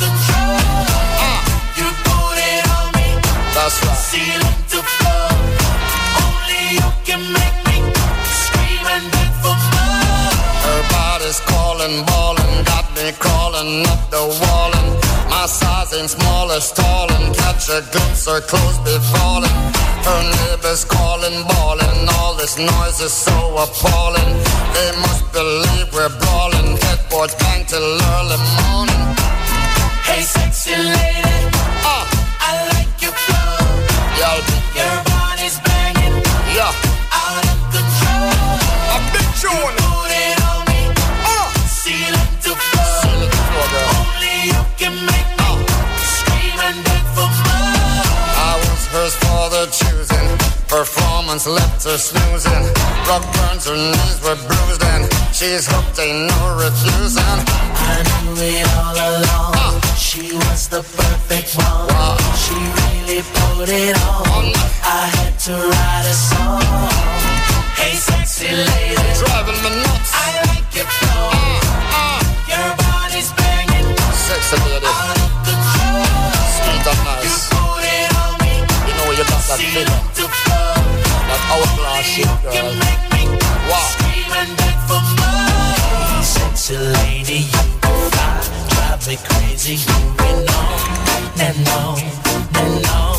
ballin', ballin', got me crawling up the wall. And my size ain't small as tall, and catch a glimpse, her clothes be falling. Her neighbors calling, bawling, all this noise is so appalling. They must believe we're brawling, headboard bang till early morning. Hey sexy lady, uh, I like your flow. Yeah, your body's banging, yeah, out of control. A big tune. You put it on me, uh, seal it to flow. Seal it to flow, girl. Only you can make me uh, scream and beg for more. I was hers for the choosing. Performance left her snoozing. Rock burns, her knees were bruised, and she's hooked, ain't no refusing. I knew it all along. Uh, she was the perfect one. Wow. She really put it on. I had to write a song. Hey, sexy lady, driving me nuts. I like your flow. Uh, uh, your body's banging. Sexy lady, out of control. sweet and nice. You put it on me. You know you got that figure. That hourglass shit, girl. Wow. Scream and beg for more. Hey, sexy lady, you fly, drive me crazy, moving on and on and on.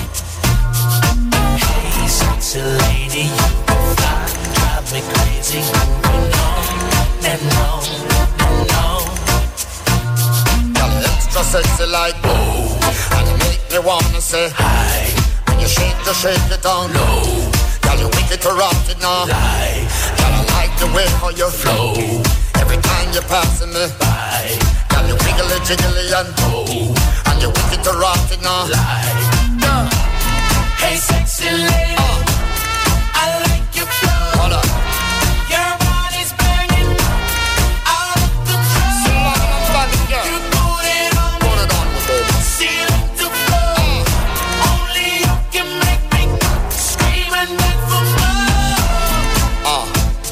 Hey, sexy lady, you fly, drive me crazy, moving on and on and on. You're extra sexy like oh, and you make me wanna say hi. When you shake, you shake it down low. Girl, you wicked to rock it now. Lie. Girl, I like the way how you flow. Every time you're passing me by. Girl, you wiggly jiggly and oh, and you wicked to rock it now. Lie. Yeah. Hey, sexy lady, uh, I like your flow. Hold up. Your body's banging, out of control. So long and banging, girl. You put it on me. Put it on me, baby. Seal it to flow. Uh, Only you can make me scream and beg for more. uh,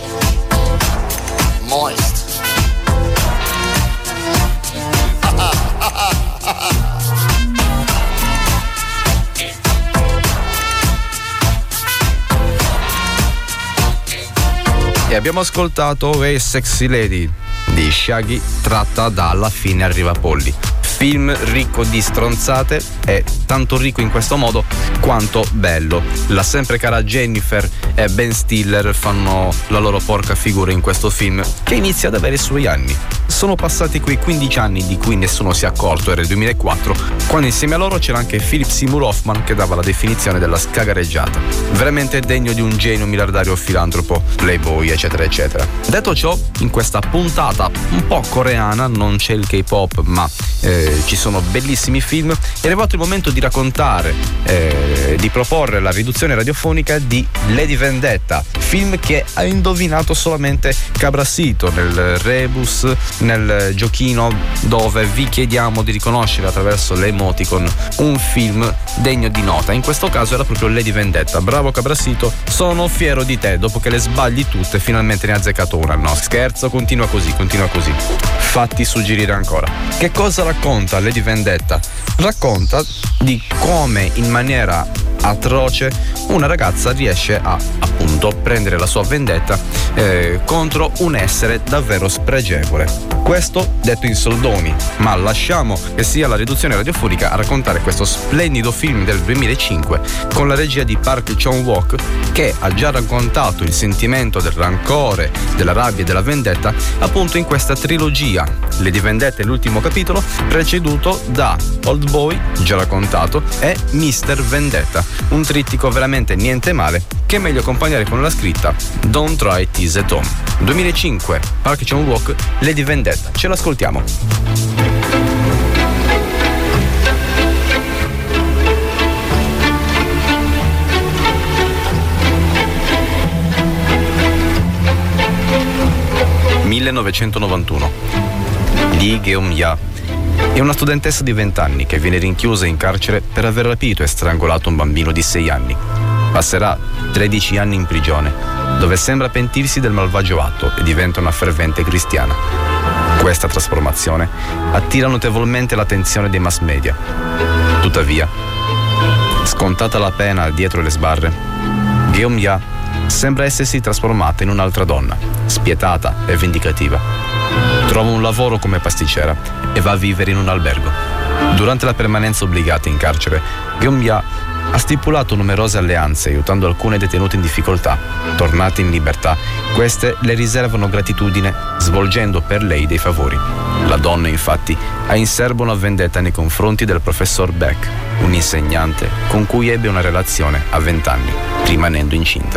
moist. E abbiamo ascoltato Hey Sexy Lady di Shaggy, tratta da Alla fine arriva Polly. Film ricco di stronzate e tanto ricco in questo modo quanto bello. La sempre cara Jennifer e Ben Stiller fanno la loro porca figura in questo film che inizia ad avere i suoi anni. Sono passati quei quindici anni di cui nessuno si è accorto, era il duemilaquattro, quando insieme a loro c'era anche Philip Seymour Hoffman che dava la definizione della scagareggiata. Veramente degno di un genio miliardario filantropo, playboy eccetera eccetera. Detto ciò, in questa puntata un po' coreana non c'è il K-pop ma eh, ci sono bellissimi film. È arrivato il momento di raccontare, eh, di proporre la riduzione radiofonica di Lady Vendetta, film che ha indovinato solamente Cabrasito nel rebus, nel giochino dove vi chiediamo di riconoscere attraverso le emoticon un film degno di nota. In questo caso era proprio Lady Vendetta. Bravo Cabrasito, sono fiero di te, dopo che le sbagli tutte finalmente ne ha azzeccato una. No scherzo, continua così, continua così, fatti suggerire ancora. Che cosa racconta Lady Vendetta? Racconta di come in maniera atroce una ragazza riesce a appunto prendere la sua vendetta eh, contro un essere davvero spregevole. Questo detto in soldoni, ma lasciamo che sia la riduzione radiofonica a raccontare questo splendido film del duemilacinque con la regia di Park Chan-wook, che ha già raccontato il sentimento del rancore, della rabbia e della vendetta appunto in questa trilogia. Lady Vendetta è l'ultimo capitolo, preceduto da Old Boy, già raccontato, e mister Vendetta, un trittico veramente niente male che è meglio accompagnare con la scritta Don't Try Tease at Home. duemilacinque, Park Chan-wook, Lady Vendetta, ce l'ascoltiamo. millenovecentonovantuno. Lee Geum-ya è una studentessa di venti anni che viene rinchiusa in carcere per aver rapito e strangolato un bambino di sei anni. Passerà tredici anni in prigione, dove sembra pentirsi del malvagio atto e diventa una fervente cristiana. Questa trasformazione attira notevolmente l'attenzione dei mass media. Tuttavia, scontata la pena dietro le sbarre, Geum-ya sembra essersi trasformata in un'altra donna, spietata e vendicativa. Trova un lavoro come pasticcera e va a vivere in un albergo. Durante la permanenza obbligata in carcere, Geum-ya ha stipulato numerose alleanze aiutando alcune detenute in difficoltà. Tornate in libertà, queste le riservano gratitudine svolgendo per lei dei favori. La donna infatti ha in serbo una vendetta nei confronti del professor Beck, un insegnante con cui ebbe una relazione a vent'anni, rimanendo incinta.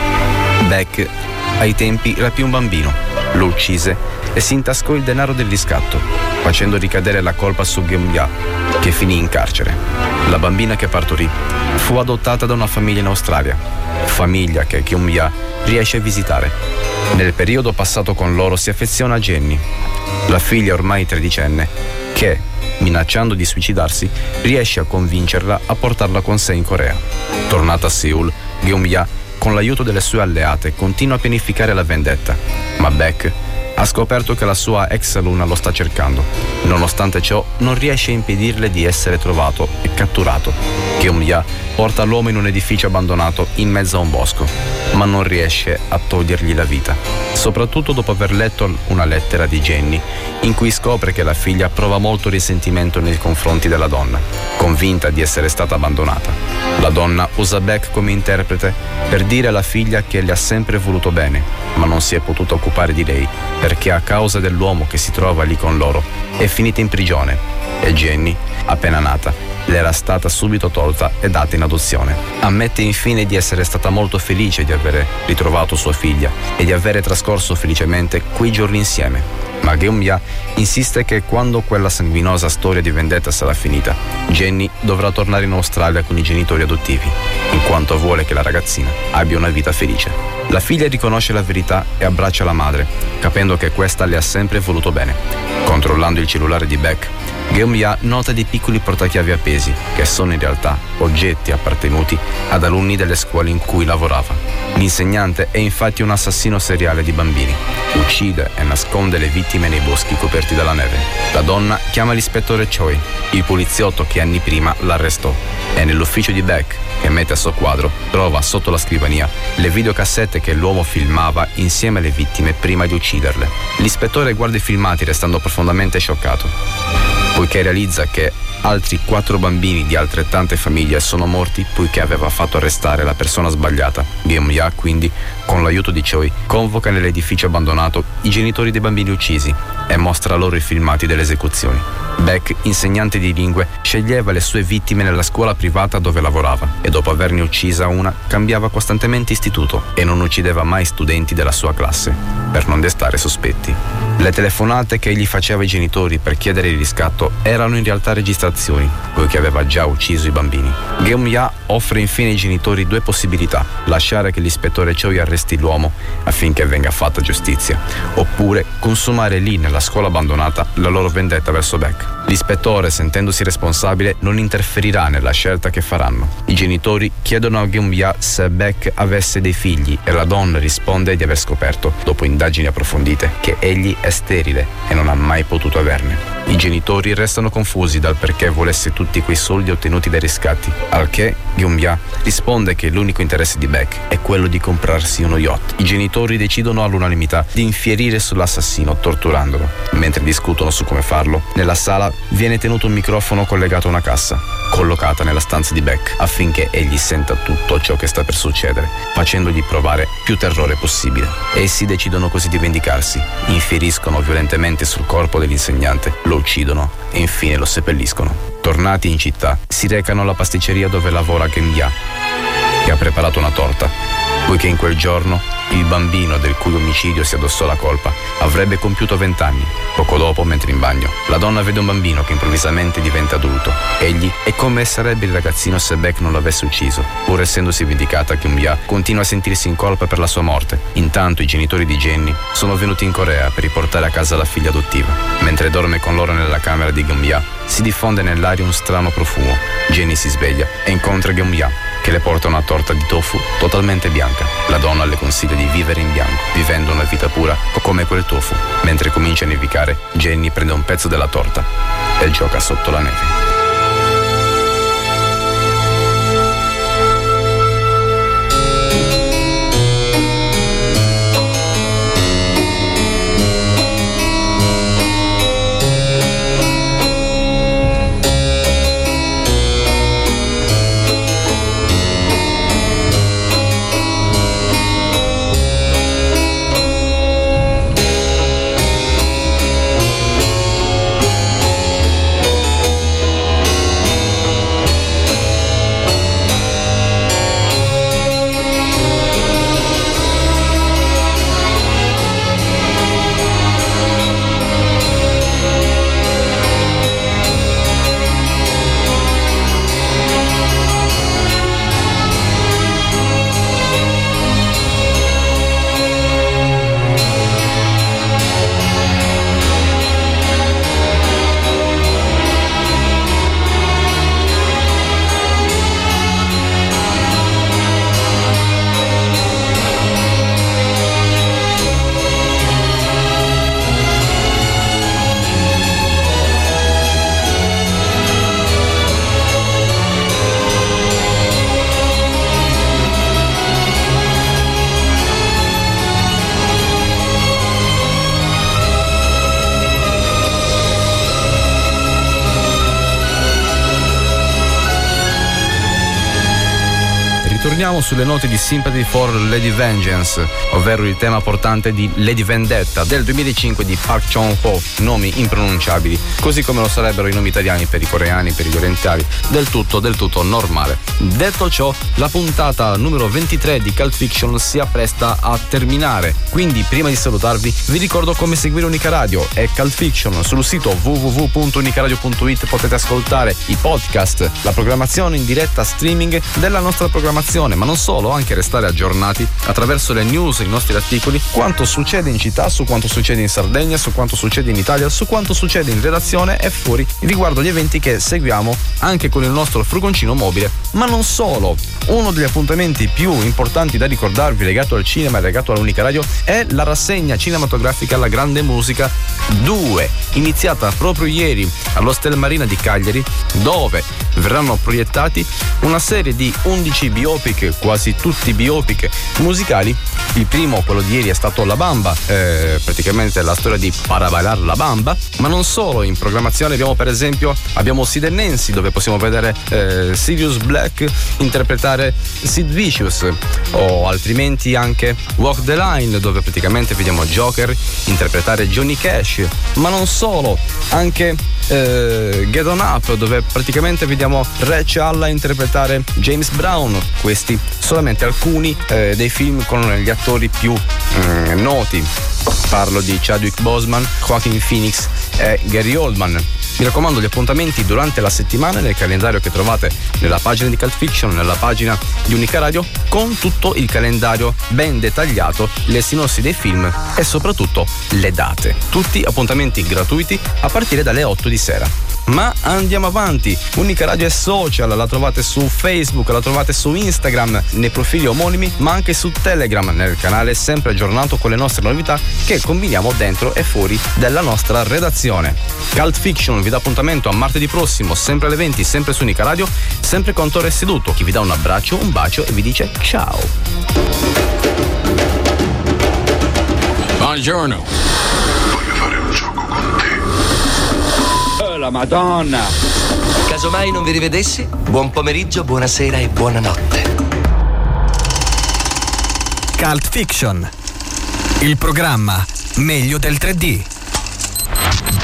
Beck ai tempi rapì un bambino, lo uccise e si intascò il denaro del riscatto, facendo ricadere la colpa su Geum-ya, che finì in carcere. La bambina che partorì fu adottata da una famiglia in Australia, famiglia che Geum-ya riesce a visitare. Nel periodo passato con loro si affeziona a Jenny, la figlia ormai tredicenne, che, minacciando di suicidarsi, riesce a convincerla a portarla con sé in Corea. Tornata a Seoul, Geum-ya, con l'aiuto delle sue alleate, continua a pianificare la vendetta, ma Beck ha scoperto che la sua ex alunna lo sta cercando. Nonostante ciò, non riesce a impedirle di essere trovato e catturato. Geum-ya porta l'uomo in un edificio abbandonato in mezzo a un bosco, ma non riesce a togliergli la vita, soprattutto dopo aver letto una lettera di Jenny in cui scopre che la figlia prova molto risentimento nei confronti della donna, convinta di essere stata abbandonata. La donna usa Beck come interprete per dire alla figlia che le ha sempre voluto bene, ma non si è potuta occupare di lei perché a causa dell'uomo che si trova lì con loro è finita in prigione e Jenny, appena nata, le era stata subito tolta e data in adozione. Ammette infine di essere stata molto felice di aver ritrovato sua figlia e di avere trascorso felicemente quei giorni insieme. Ma Geum-ya insiste che quando quella sanguinosa storia di vendetta sarà finita, Jenny dovrà tornare in Australia con i genitori adottivi, in quanto vuole che la ragazzina abbia una vita felice. La figlia riconosce la verità e abbraccia la madre, capendo che questa le ha sempre voluto bene. Controllando il cellulare di Beck, Geum-ya nota dei piccoli portachiavi appesi, che sono in realtà oggetti appartenuti ad alunni delle scuole in cui lavorava. L'insegnante è infatti un assassino seriale di bambini. Uccide e nasconde le vittime nei boschi coperti dalla neve. La donna chiama l'ispettore Choi, il poliziotto che anni prima l'arrestò, e nell'ufficio di Beck, che mette a suo quadro, trova sotto la scrivania le videocassette che l'uomo filmava insieme alle vittime prima di ucciderle. L'ispettore guarda i filmati restando profondamente scioccato, poiché realizza che altri quattro bambini di altrettante famiglie sono morti poiché aveva fatto arrestare la persona sbagliata. Geum-ya, quindi, con l'aiuto di Choi, convoca nell'edificio abbandonato i genitori dei bambini uccisi e mostra loro i filmati delle esecuzioni. Beck, insegnante di lingue, sceglieva le sue vittime nella scuola privata dove lavorava e dopo averne uccisa una cambiava costantemente istituto e non uccideva mai studenti della sua classe per non destare sospetti. Le telefonate che egli faceva ai genitori per chiedere il riscatto erano in realtà registrazioni, poiché aveva già ucciso i bambini. Geum-ya offre infine ai genitori due possibilità: lasciare che l'ispettore Choi arresti l'uomo affinché venga fatta giustizia, oppure consumare lì nella scuola abbandonata la loro vendetta verso Beck. L'ispettore, sentendosi responsabile, non interferirà nella scelta che faranno. I genitori chiedono a Geum-ya se Beck avesse dei figli e la donna risponde di aver scoperto, dopo indagini approfondite, che egli è sterile e non ha mai potuto averne. I genitori restano confusi dal perché volesse tutti quei soldi ottenuti dai riscatti, al che Geum-ya risponde che l'unico interesse di Beck è quello di comprarsi uno yacht. I genitori decidono all'unanimità di infierire sull'assassino torturandolo. Mentre discutono su come farlo, nella sala viene tenuto un microfono collegato a una cassa, collocata nella stanza di Beck, affinché egli senta tutto ciò che sta per succedere, facendogli provare più terrore possibile. Essi decidono così di vendicarsi, infieriscono violentemente sul corpo dell'insegnante, lo uccidono e infine lo seppelliscono. Tornati in città, si recano alla pasticceria dove lavora Geum-ya, che ha preparato una torta, poiché in quel giorno il bambino del cui omicidio si addossò la colpa avrebbe compiuto vent'anni. Poco dopo, mentre in bagno, la donna vede un bambino che improvvisamente diventa adulto. Egli è come sarebbe il ragazzino se Beck non l'avesse ucciso. Pur essendosi vendicata, Geum-ya continua a sentirsi in colpa per la sua morte. Intanto i genitori di Jenny sono venuti in Corea per riportare a casa la figlia adottiva. Mentre dorme con loro nella camera di Geum-ya, si diffonde nell'aria un strano profumo. Jenny si sveglia e incontra Geum-ya, che le porta una torta di tofu totalmente bianca. La donna le consiglia di vivere in bianco, vivendo una vita pura come quel tofu. Mentre comincia a nevicare, Jenny prende un pezzo della torta e gioca sotto la neve. torniamo sulle note di Sympathy for Lady Vengeance, ovvero il tema portante di Lady Vendetta del duemilacinque di Park Chan-ho, nomi impronunciabili, così come lo sarebbero i nomi italiani per i coreani, per gli orientali, del tutto, del tutto normale. Detto ciò, la puntata numero ventitré di Cult Fiction si appresta a terminare, quindi prima di salutarvi vi ricordo come seguire Unica Radio e Cult Fiction. Sul sito w w w punto unicaradio punto it potete ascoltare i podcast, la programmazione in diretta streaming della nostra programmazione, ma non solo, anche restare aggiornati attraverso le news, i nostri articoli, quanto succede in città, su quanto succede in Sardegna, su quanto succede in Italia, su quanto succede in redazione e fuori riguardo gli eventi che seguiamo anche con il nostro furgoncino mobile. Ma non solo, uno degli appuntamenti più importanti da ricordarvi legato al cinema e legato all'Unica Radio è la rassegna cinematografica La Grande Musica due, iniziata proprio ieri all'Hostel Marina di Cagliari, dove verranno proiettati una serie di undici biopic, quasi tutti biopic musicali. Il primo, quello di ieri, è stato La Bamba, eh, praticamente la storia di Para Bailar La Bamba, ma non solo. In programmazione abbiamo per esempio abbiamo Sid and Nancy, dove possiamo vedere eh, Sirius Black interpretare Sid Vicious, o altrimenti anche Walk the Line, dove praticamente vediamo Joker interpretare Johnny Cash, ma non solo, anche eh, Get On Up, dove praticamente vediamo Ray Charles interpretare James Brown. Questi solamente alcuni eh, dei film con gli attori più mm, noti. Parlo di Chadwick Boseman, Joaquin Phoenix e Gary Oldman. Mi raccomando, gli appuntamenti durante la settimana nel calendario che trovate nella pagina di Cult Fiction, nella pagina di Unica Radio, con tutto il calendario ben dettagliato, le sinossi dei film e soprattutto le date. Tutti appuntamenti gratuiti a partire dalle otto di sera. Ma andiamo avanti. Unica Radio è social, la trovate su Facebook, la trovate su Instagram, nei profili omonimi, ma anche su Telegram, nel canale sempre aggiornato con le nostre novità che combiniamo dentro e fuori della nostra redazione. Cult Fiction vi dà appuntamento a martedì prossimo, sempre alle venti, sempre su Unica Radio, sempre con Torre Seduto, che vi dà un abbraccio, un bacio e vi dice ciao. Buongiorno. Voglio fare un gioco con te. Oh, la Madonna! Casomai non vi rivedessi, buon pomeriggio, buonasera e buonanotte. Cult Fiction, il programma meglio del tre D.